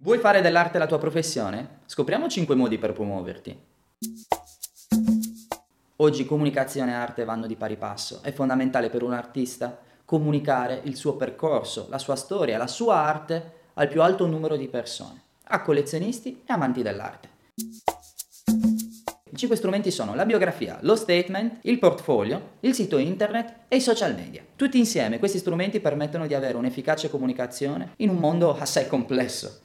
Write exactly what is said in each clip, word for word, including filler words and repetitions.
Vuoi fare dell'arte la tua professione? Scopriamo cinque modi per promuoverti. Oggi comunicazione e arte vanno di pari passo. È fondamentale per un artista comunicare il suo percorso, la sua storia, la sua arte al più alto numero di persone, a collezionisti e amanti dell'arte. I cinque strumenti sono la biografia, lo statement, il portfolio, il sito internet e i social media. Tutti insieme questi strumenti permettono di avere un'efficace comunicazione in un mondo assai complesso.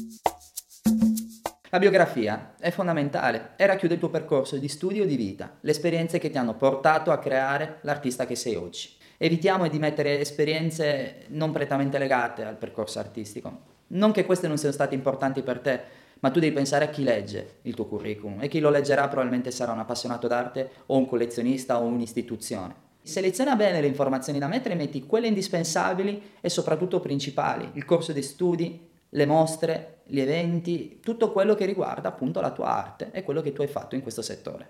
La biografia è fondamentale e racchiude il tuo percorso di studio e di vita, le esperienze che ti hanno portato a creare l'artista che sei oggi. Evitiamo di mettere esperienze non prettamente legate al percorso artistico. Non che queste non siano state importanti per te, ma tu devi pensare a chi legge il tuo curriculum e chi lo leggerà probabilmente sarà un appassionato d'arte o un collezionista o un'istituzione. Seleziona bene le informazioni da mettere e metti quelle indispensabili e soprattutto principali, il corso di studi, le mostre, gli eventi, tutto quello che riguarda appunto la tua arte e quello che tu hai fatto in questo settore.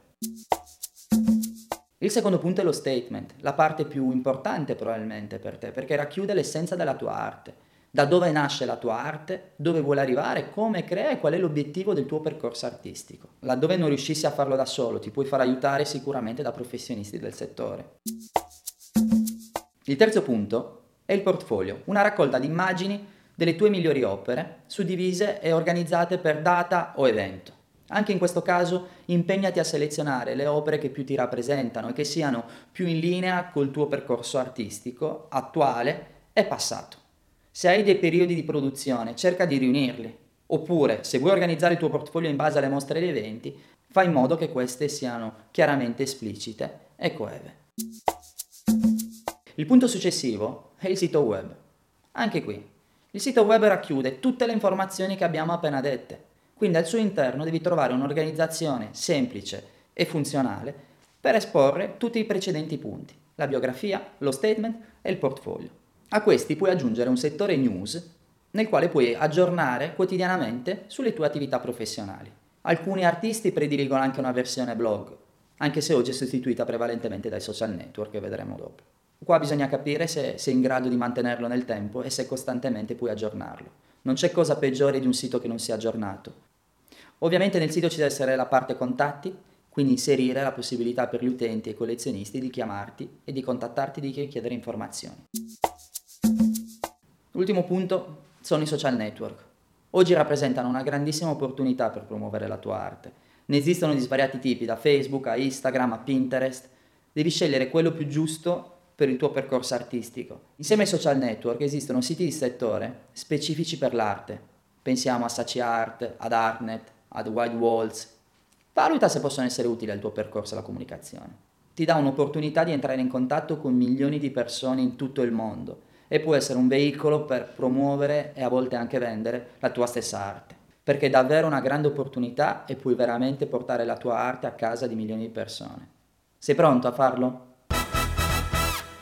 Il secondo punto è lo statement, la parte più importante probabilmente per te, perché racchiude l'essenza della tua arte. Da dove nasce la tua arte, dove vuole arrivare, come crea e qual è l'obiettivo del tuo percorso artistico. Laddove non riuscissi a farlo da solo, ti puoi far aiutare sicuramente da professionisti del settore. Il terzo punto è il portfolio, una raccolta di immagini delle tue migliori opere, suddivise e organizzate per data o evento. Anche in questo caso impegnati a selezionare le opere che più ti rappresentano e che siano più in linea col tuo percorso artistico, attuale e passato. Se hai dei periodi di produzione, cerca di riunirli. Oppure, se vuoi organizzare il tuo portfolio in base alle mostre e agli eventi, fai in modo che queste siano chiaramente esplicite e coeve. Il punto successivo è il sito web. Anche qui, il sito web racchiude tutte le informazioni che abbiamo appena dette, quindi al suo interno devi trovare un'organizzazione semplice e funzionale per esporre tutti i precedenti punti, la biografia, lo statement e il portfolio. A questi puoi aggiungere un settore news nel quale puoi aggiornare quotidianamente sulle tue attività professionali. Alcuni artisti prediligono anche una versione blog, anche se oggi è sostituita prevalentemente dai social network, che vedremo dopo. Qua bisogna capire se sei in grado di mantenerlo nel tempo e se costantemente puoi aggiornarlo. Non c'è cosa peggiore di un sito che non sia aggiornato. Ovviamente nel sito ci deve essere la parte contatti, quindi inserire la possibilità per gli utenti e i collezionisti di chiamarti e di contattarti e di chiedere informazioni. L'ultimo punto sono i social network. Oggi rappresentano una grandissima opportunità per promuovere la tua arte. Ne esistono di svariati tipi, da Facebook a Instagram a Pinterest. Devi scegliere quello più giusto per il tuo percorso artistico. Insieme ai social network esistono siti di settore specifici per l'arte. Pensiamo a Saci Art, ad Artnet, ad Wild Walls. Valuta se possono essere utili al tuo percorso alla comunicazione. Ti dà un'opportunità di entrare in contatto con milioni di persone in tutto il mondo e può essere un veicolo per promuovere e a volte anche vendere la tua stessa arte. Perché è davvero una grande opportunità e puoi veramente portare la tua arte a casa di milioni di persone. Sei pronto a farlo?